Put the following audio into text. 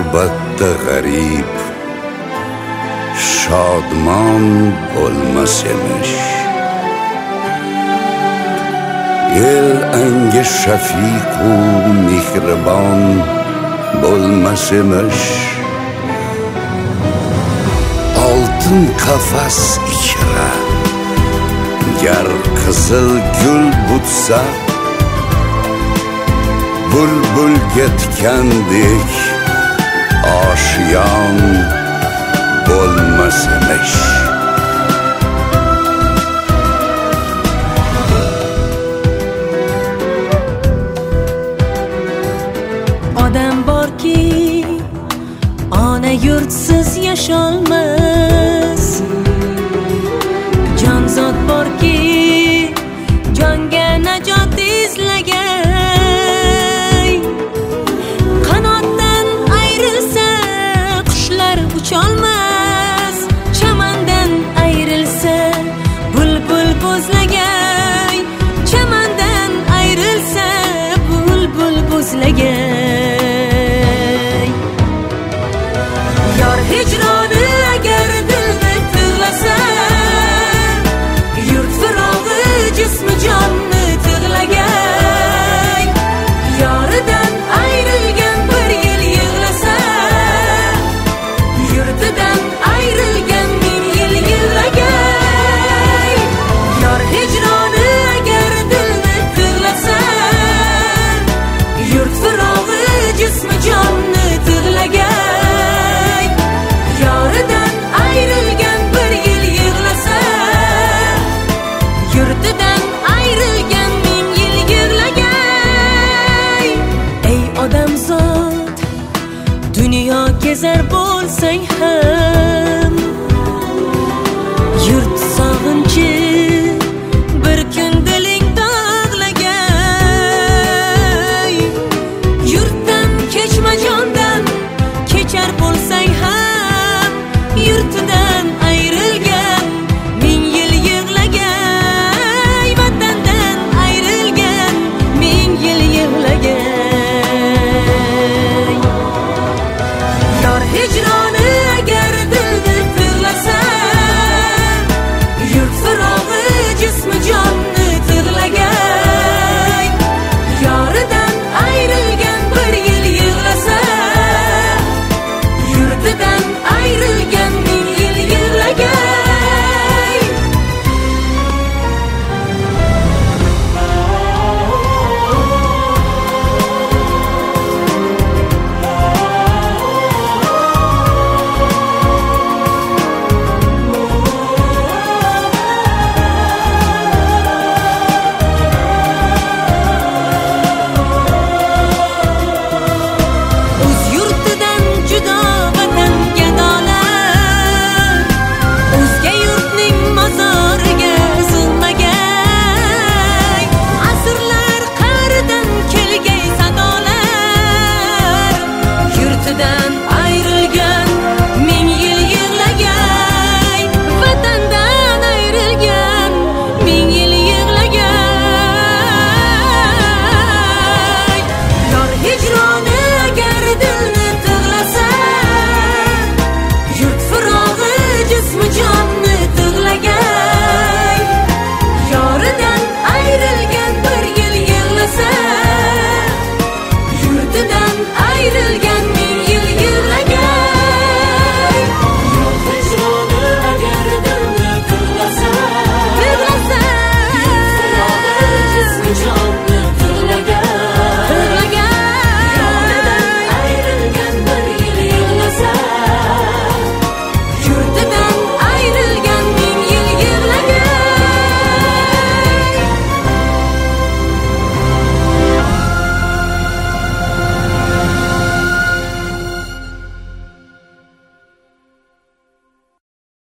g'urbatda g'arib shodmon bo'lmas emish. El anga shafiq u mehribon bo'lmas emish. Oltin qafas ichra gar qizil gul butsa, bulbulga tikandek oshiyon bo'lmas emish. Odam borki ona yurtsiz yasholmas, jonzot borki jonga najot izlagan. Qanotdan ayrilsa qushlar ucholmas, chamandan ayrilsa bulbul bo'zlagay. Chamandan ayrilsa bulbul bo'zlagay. Yor hijroni agar dilni tig'lasa, yurt firog'i jismi jonni tig'lagay. Yoridan ayrilgan bir yil yig'lasa, yurtidan ayrilgan ming yil yig'lagay. Yor hijroni agar dilni tig'lasa, yurt firog'i jismi jonni tig'lagay. Yoridan ayrilgan bir yil yig'lasa, yurtidan ayrilgan ming yil yig'lagay. Ey odamzod, dunyo kezar bo'lsang ham